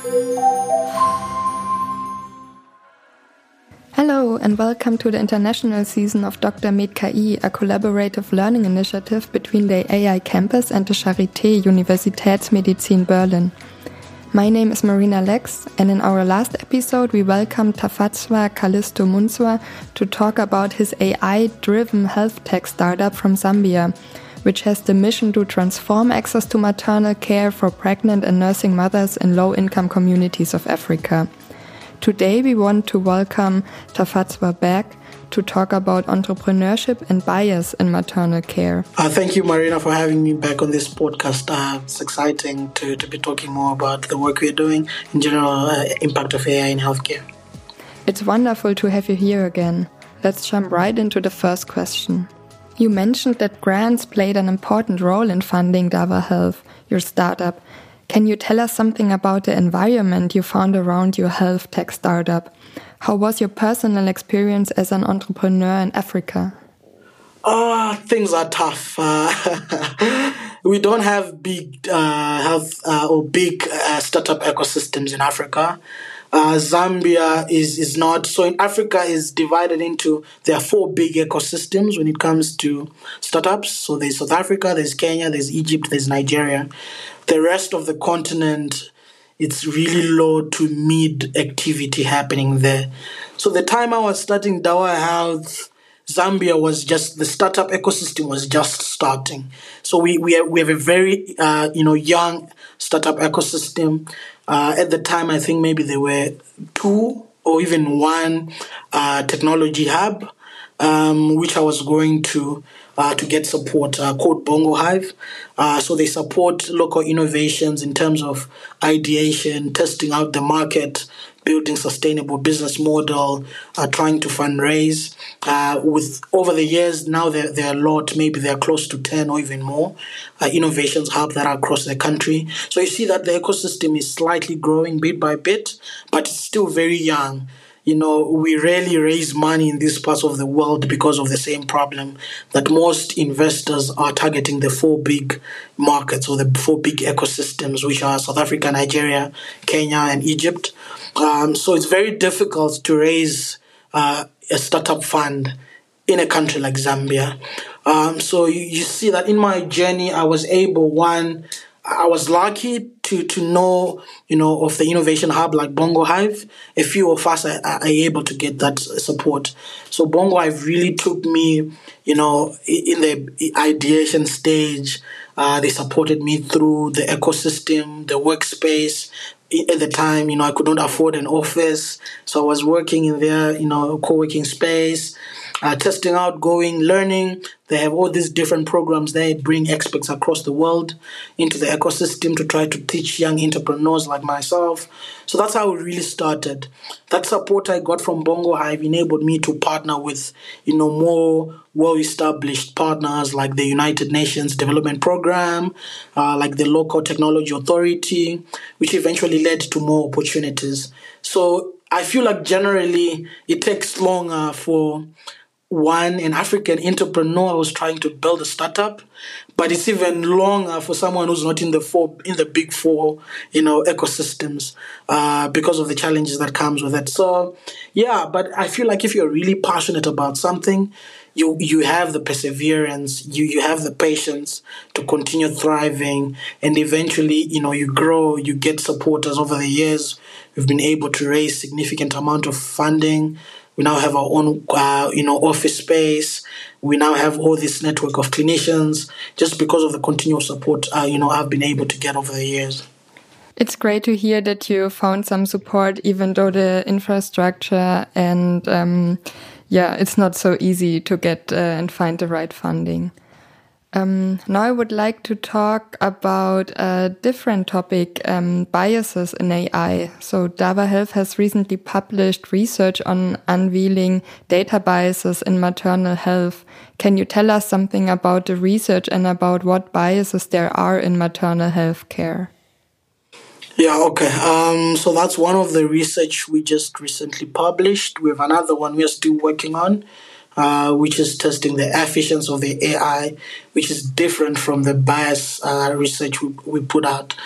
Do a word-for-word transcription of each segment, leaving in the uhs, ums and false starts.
Hello and welcome to the international season of Doctor Med K I, a collaborative learning initiative between the A I Campus and the Charité Universitätsmedizin Berlin. My name is Marina Lex, and in our last episode we welcomed Tafatswa Kalisto Munswa to talk about his A I-driven health tech startup from Zambia, which has the mission to transform access to maternal care for pregnant and nursing mothers in low-income communities of Africa. Today we want to welcome Tafatswa back to talk about entrepreneurship and bias in maternal care. Uh, thank you, Marina, for having me back on this podcast. Uh, it's exciting to, to be talking more about the work we're doing, in general, uh, impact of A I in healthcare. It's wonderful to have you here again. Let's jump right into the first question. You mentioned that grants played an important role in funding Dava Health, your startup. Can you tell us something about the environment you found around your health tech startup? How was your personal experience as an entrepreneur in Africa? Oh, things are tough. Uh, we don't have big uh, health uh, or big uh, startup ecosystems in Africa. Uh, Zambia is, is not. So in Africa is divided into, there are four big ecosystems when it comes to startups. So there's South Africa, there's Kenya, there's Egypt, there's Nigeria. The rest of the continent, it's really low to mid activity happening there. So the time I was starting Dawa Health, Zambia was just, the startup ecosystem was just starting. So we we have, we have a very uh, you know young startup ecosystem. Uh, at the time, I think maybe there were two or even one uh, technology hub, um, which I was going to uh, to get support, uh, called Bongo Hive. Uh, so they support local innovations in terms of ideation, testing out the market, building sustainable business model, uh, trying to fundraise. Uh, with over the years, now there, there are a lot, maybe they're close to ten or even more uh, innovations hub that are across the country. So you see that the ecosystem is slightly growing bit by bit, but it's still very young. You know, we rarely raise money in these parts of the world because of the same problem that most investors are targeting the four big markets or the four big ecosystems, which are South Africa, Nigeria, Kenya, and Egypt. Um, so it's very difficult to raise uh, a startup fund in a country like Zambia. Um, so you, you see that in my journey, I was able, one, I was lucky to to know, you know, of the innovation hub like Bongo Hive. A few of us are, are able to get that support. So Bongo Hive really took me, you know, in the ideation stage. Uh, they supported me through the ecosystem, the workspace. At the time, you know, I could not afford an office, so I was working in their, you know, co-working space, uh, testing out, going, learning. They have all these different programs. They bring experts across the world into the ecosystem to try to teach young entrepreneurs like myself. So that's how it really started. That support I got from Bongo Hive enabled me to partner with, you know, more well-established partners like the United Nations Development Program, uh, like the Local Technology Authority, which eventually led to more opportunities. So I feel like generally it takes longer for one, an African entrepreneur who's trying to build a startup, but it's even longer for someone who's not in the four, in the big four, you know, ecosystems, uh, because of the challenges that comes with it. So, yeah, but I feel like if you're really passionate about something, you you have the perseverance, you you have the patience to continue thriving, and eventually, you know, you grow, you get supporters over the years. We've been able to raise significant amount of funding. We now have our own, uh, you know, office space. We now have all this network of clinicians just because of the continual support, uh, you know, I've been able to get over the years. It's great to hear that you found some support, even though the infrastructure and, um, yeah, it's not so easy to get uh, and find the right funding. Um, now I would like to talk about a different topic, um, biases in A I. So Dava Health has recently published research on unveiling data biases in maternal health. Can you tell us something about the research and about what biases there are in maternal health care? Yeah, okay. Um, so that's one of the research we just recently published. We have another one we are still working on, uh, which is testing the efficiency of the A I, which is different from the bias uh, research we, we put out.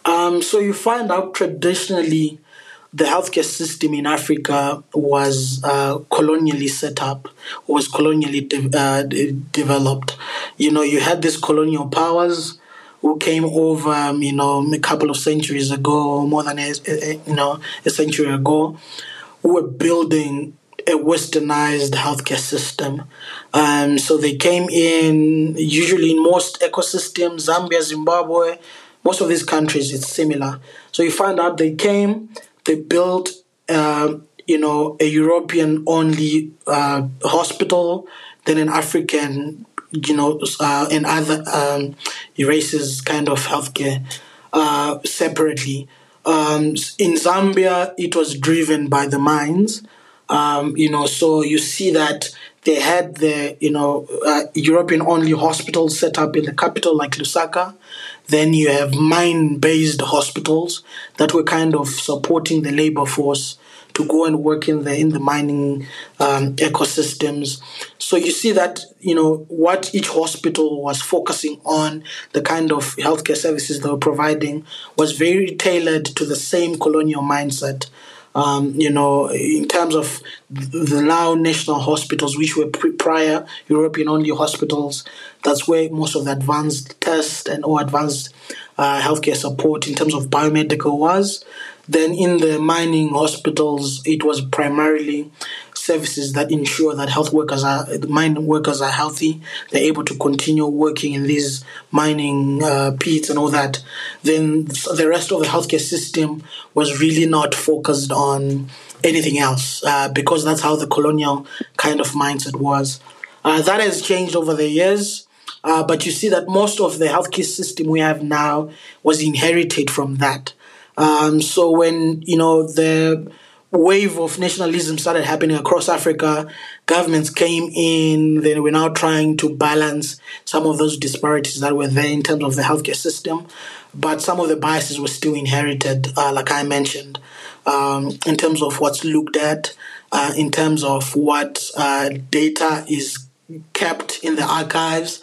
Um, so you find out traditionally the healthcare system in Africa was uh, colonially set up, was colonially de- uh, de- developed. You know, you had these colonial powers who came over, um, you know, a couple of centuries ago, more than a, a, you know a century ago, who were building a westernized healthcare system. Um, so they came in, usually in most ecosystems, Zambia, Zimbabwe, most of these countries, it's similar. So you find out they came, they built, uh, you know, a European-only uh, hospital, then an African, you know, uh, and other um, races kind of healthcare uh, separately. Um, in Zambia, it was driven by the mines. Um, you know, so you see that they had the, you know, uh, European-only hospitals set up in the capital like Lusaka. Then you have mine-based hospitals that were kind of supporting the labor force to go and work in the in the mining um, ecosystems. So you see that, you know, what each hospital was focusing on, the kind of healthcare services they were providing, was very tailored to the same colonial mindset. Um, you know, in terms of the now national hospitals, which were pre- prior European-only hospitals, that's where most of the advanced tests and or advanced uh, healthcare support in terms of biomedical was. Then in the mining hospitals, it was primarily services that ensure that health workers are, the mine workers are healthy. They're able to continue working in these mining uh, pits and all that. Then the rest of the healthcare system was really not focused on anything else uh, because that's how the colonial kind of mindset was. Uh, that has changed over the years. Uh, but you see that most of the healthcare system we have now was inherited from that. Um, so when, you know, the wave of nationalism started happening across Africa, governments came in, they were now trying to balance some of those disparities that were there in terms of the healthcare system. But some of the biases were still inherited, uh, like I mentioned, um, in terms of what's looked at, uh, in terms of what uh, data is kept in the archives.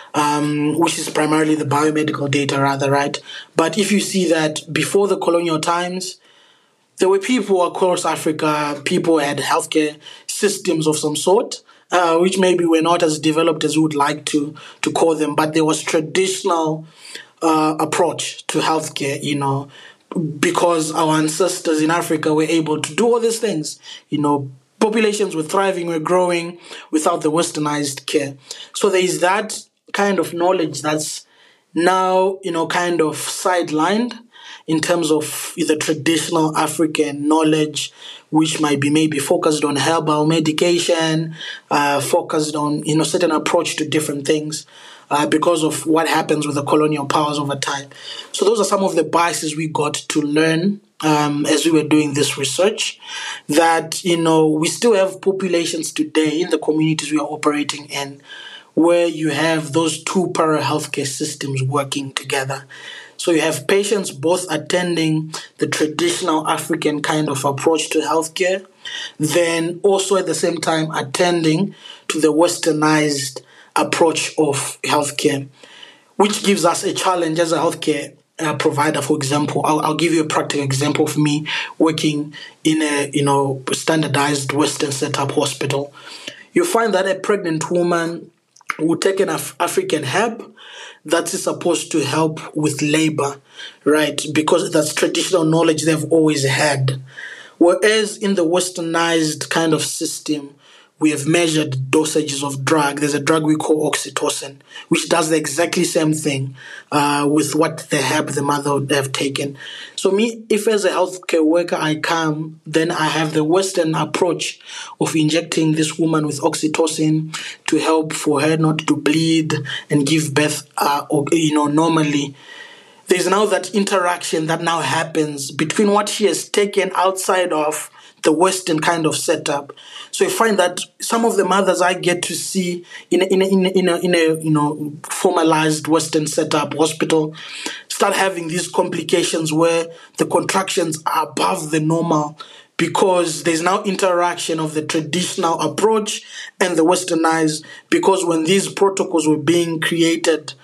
Um, which is primarily the biomedical data, rather, right? But if you see that before the colonial times, there were people across Africa, people had healthcare systems of some sort, uh, which maybe were not as developed as we would like to, to call them, but there was traditional uh, approach to healthcare, you know, because our ancestors in Africa were able to do all these things, you know, populations were thriving, were growing without the westernized care. So there is that kind of knowledge that's now, you know, kind of sidelined in terms of the traditional African knowledge, which might be maybe focused on herbal medication, uh, focused on, you know, certain approach to different things uh, because of what happens with the colonial powers over time. So those are some of the biases we got to learn um, as we were doing this research, that, you know, we still have populations today in the communities we are operating in where you have those two para healthcare systems working together. So you have patients both attending the traditional African kind of approach to healthcare, then also at the same time attending to the westernized approach of healthcare, which gives us a challenge as a healthcare uh, provider. For example, I'll, I'll give you a practical example of me working in a, you know, standardized Western setup hospital. You find that a pregnant woman will take an Af- African herb that is supposed to help with labor, right? Because that's traditional knowledge they've always had. Whereas in the westernized kind of system, we have measured dosages of drug. There's a drug we call oxytocin, which does the exactly same thing uh, with what the herb the mother would have taken. So me, if as a healthcare worker I come, then I have the Western approach of injecting this woman with oxytocin to help for her not to bleed and give birth, uh, or, you know, normally. There's now that interaction that now happens between what she has taken outside of the Western kind of setup. So you find that some of the mothers I get to see in a, in a, in a, in a, in a you know formalized Western setup hospital start having these complications where the contractions are above the normal because there's now interaction of the traditional approach and the westernized, because when these protocols were being created,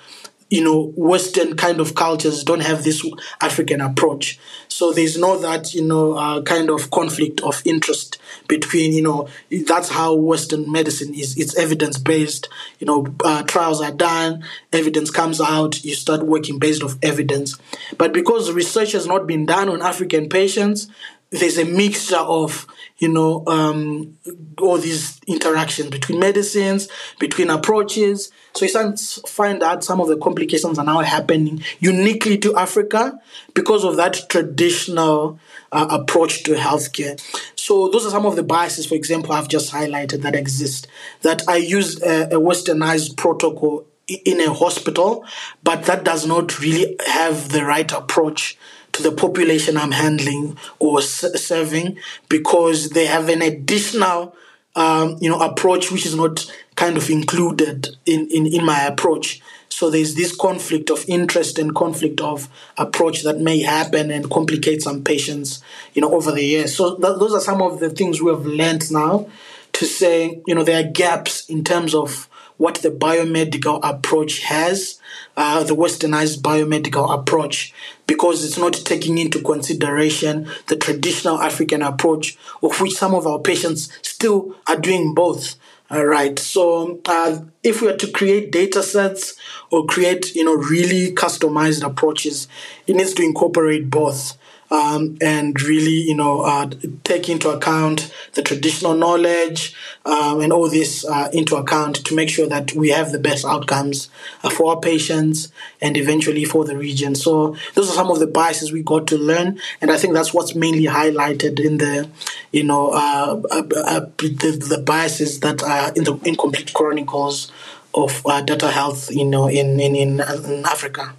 you know, Western kind of cultures don't have this African approach. So there's no that, you know, uh, kind of conflict of interest between, you know, that's how Western medicine is. It's evidence-based. You know, uh, trials are done, evidence comes out, you start working based off evidence. But because research has not been done on African patients, there's a mixture of, you know, um, all these interactions between medicines, between approaches. So you find out some of the complications are now happening uniquely to Africa because of that traditional uh, approach to healthcare. So those are some of the biases, for example, I've just highlighted that exist, that I use a, a westernized protocol in a hospital, but that does not really have the right approach to the population I'm handling or serving, because they have an additional, um, you know, approach which is not kind of included in, in, in my approach. So there's this conflict of interest and conflict of approach that may happen and complicate some patients, you know, over the years. So th- those are some of the things we have learned now to say, you know, there are gaps in terms of what the biomedical approach has, uh, the westernized biomedical approach, because it's not taking into consideration the traditional African approach, of which some of our patients still are doing both. All right. So uh, if we are to create data sets or create, you know, really customized approaches, it needs to incorporate both. Um, and really, you know, uh, take into account the traditional knowledge um, and all this uh, into account to make sure that we have the best outcomes uh, for our patients and eventually for the region. So those are some of the biases we got to learn, and I think that's what's mainly highlighted in the, you know, uh, uh, uh, the, the biases that are in the incomplete chronicles of uh, data health, you know, in in in, in Africa.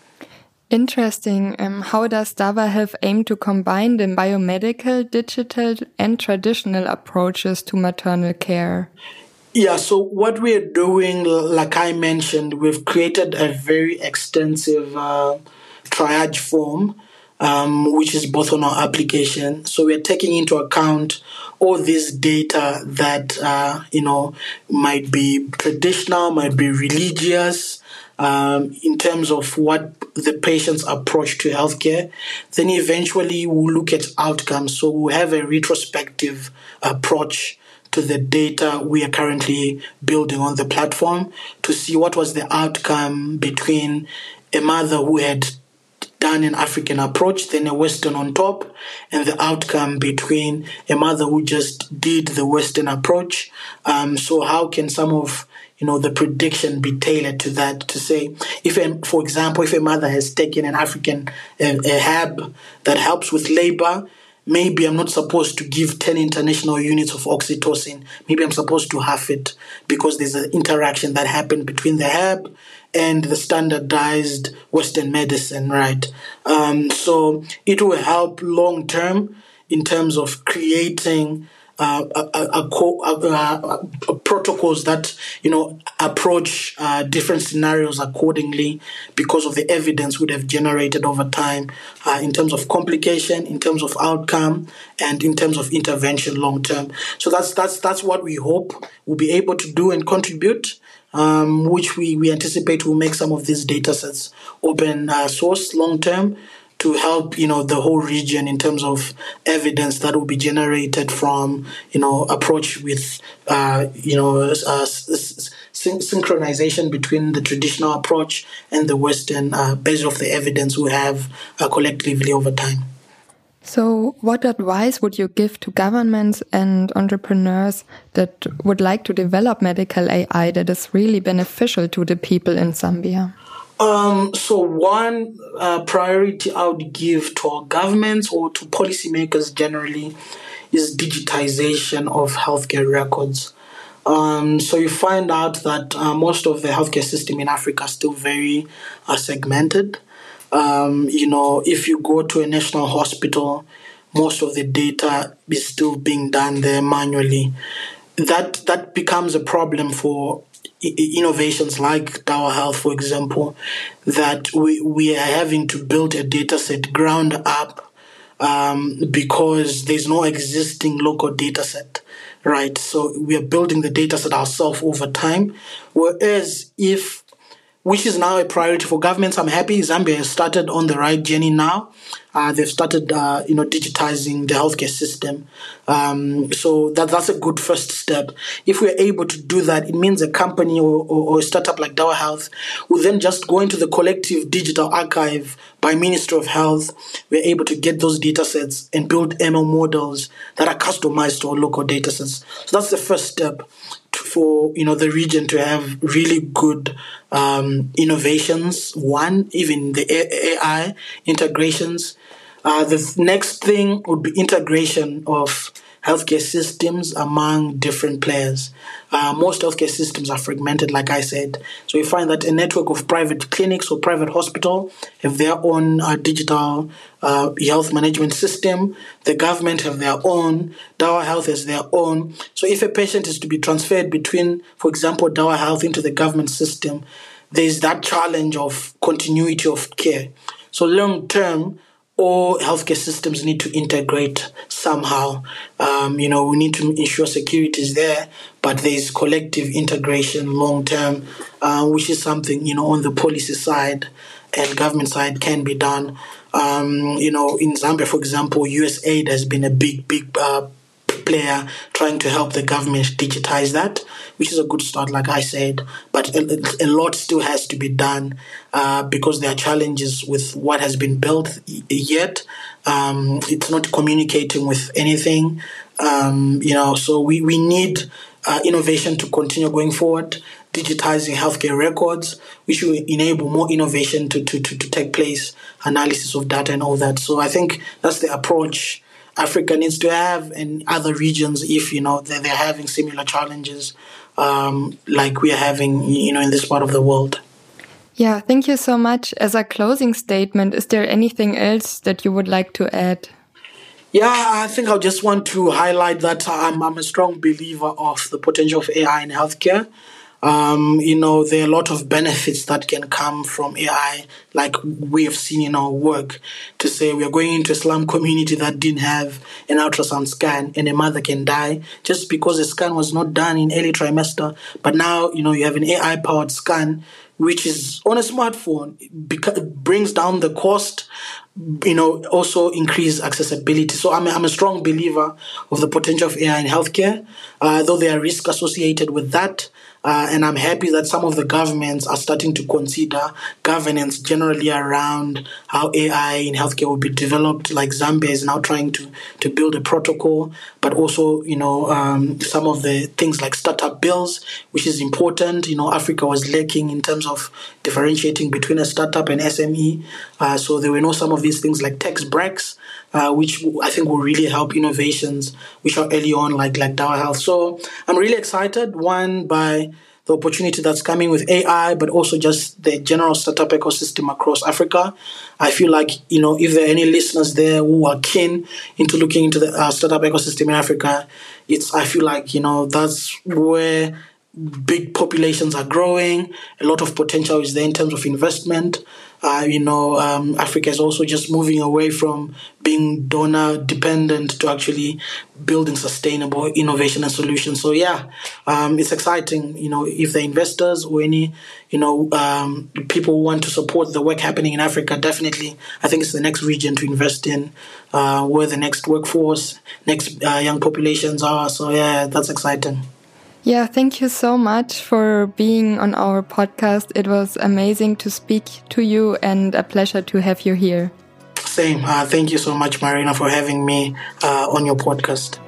Interesting. Um, how does Dava Health aim to combine the biomedical, digital, and traditional approaches to maternal care? Yeah, so what we're doing, like I mentioned, we've created a very extensive uh, triage form, um, which is both on our application. So we're taking into account all this data that, uh, you know, might be traditional, might be religious, Um, in terms of what the patient's approach to healthcare. Then eventually we'll look at outcomes. So we'll have a retrospective approach to the data we are currently building on the platform to see what was the outcome between a mother who had done an African approach, then a Western on top, and the outcome between a mother who just did the Western approach. Um, so how can some of you know, the prediction be tailored to that, to say, if, a, for example, if a mother has taken an African a, a H A B that helps with labor, maybe I'm not supposed to give ten international units of oxytocin. Maybe I'm supposed to half it because there's an interaction that happened between the H A B and the standardized Western medicine, right? Um, so it will help long term in terms of creating Uh, a, a, a, a, a protocols that, you know, approach uh, different scenarios accordingly because of the evidence would have generated over time uh, in terms of complication, in terms of outcome, and in terms of intervention long term. So that's that's that's what we hope we'll be able to do and contribute, um, which we, we anticipate will make some of these data sets open uh, source long term, to help, you know, the whole region in terms of evidence that will be generated from, you know, approach with, uh, you know, uh, syn- synchronization between the traditional approach and the Western, uh, based off the evidence we have uh, collectively over time. So what advice would you give to governments and entrepreneurs that would like to develop medical A I that is really beneficial to the people in Zambia? Um, so one uh, priority I would give to our governments or to policymakers generally is digitization of healthcare records. Um, so you find out that uh, most of the healthcare system in Africa is still very uh, segmented. Um, you know, if you go to a national hospital, most of the data is still being done there manually. That that becomes a problem for innovations like Dava Health, for example, that we, we are having to build a data set ground up um, because there's no existing local data set, right? So we are building the data set ourselves over time. Whereas if which is now a priority for governments. I'm happy Zambia has started on the right journey now. Uh, they've started, uh, you know, digitizing the healthcare system. Um, so that that's a good first step. If we're able to do that, it means a company or, or, or a startup like Dawa Health will then just go into the collective digital archive by Ministry of Health. We're able to get those data sets and build M L models that are customized to our local data sets. So that's the first step for, you know, the region to have really good um, innovations. One, even the A I integrations. Uh, the th- next thing would be integration of healthcare systems among different players. Uh, most healthcare systems are fragmented, like I said. So you find that a network of private clinics or private hospital have their own uh, digital uh, health management system. The government have their own. Dawa Health has their own. So if a patient is to be transferred between, for example, Dawa Health into the government system, there's that challenge of continuity of care. So long term, all healthcare systems need to integrate somehow. Um, you know, we need to ensure security is there, but there's collective integration long term, uh, which is something, you know, on the policy side and government side can be done. Um, you know, in Zambia, for example, U S A I D has been a big, big uh, player trying to help the government digitize that, which is a good start, like I said. But a, a lot still has to be done uh, because there are challenges with what has been built yet. Um, it's not communicating with anything, um, you know. So we we need uh, innovation to continue going forward. Digitizing healthcare records, which will enable more innovation to, to, to, to take place, analysis of data and all that. So I think that's the approach Africa needs to have, and other regions, if, you know, they're, they're having similar challenges um, like we are having, you know, in this part of the world. Yeah, thank you so much. As a closing statement, is there anything else that you would like to add? Yeah, I think I just want to highlight that I'm, I'm a strong believer of the potential of A I in healthcare. Um, you know, there are a lot of benefits that can come from A I, like we have seen in our work, to say we are going into a slum community that didn't have an ultrasound scan and a mother can die just because the scan was not done in early trimester. But now, you know, you have an A I-powered scan, which is on a smartphone. It brings down the cost, you know, also increase accessibility. So I'm a, I'm a strong believer of the potential of A I in healthcare, uh, though there are risks associated with that. Uh, and I'm happy that some of the governments are starting to consider governance generally around how A I in healthcare will be developed. Like Zambia is now trying to, to build a protocol, but also, you know, um, some of the things like startup bills, which is important. You know, Africa was lacking in terms of differentiating between a startup and S M E. Uh, so there were no some of these things like tax breaks, uh, which I think will really help innovations which are early on, like like Dawa Health. So I'm really excited, one, by the opportunity that's coming with A I, but also just the general startup ecosystem across Africa. I feel like, you know, if there are any listeners there who are keen into looking into the uh, startup ecosystem in Africa, it's, I feel like, you know, that's where big populations are growing. A lot of potential is there in terms of investment. Uh, you know, um, Africa is also just moving away from being donor dependent to actually building sustainable innovation and solutions. So yeah, um, it's exciting. You know, if the investors or any, you know, um, people who want to support the work happening in Africa, definitely, I think it's the next region to invest in, uh, where the next workforce, next uh, young populations are. So yeah, that's exciting. Yeah, thank you so much for being on our podcast. It was amazing to speak to you and a pleasure to have you here. Same. Uh, thank you so much, Marina, for having me uh, on your podcast.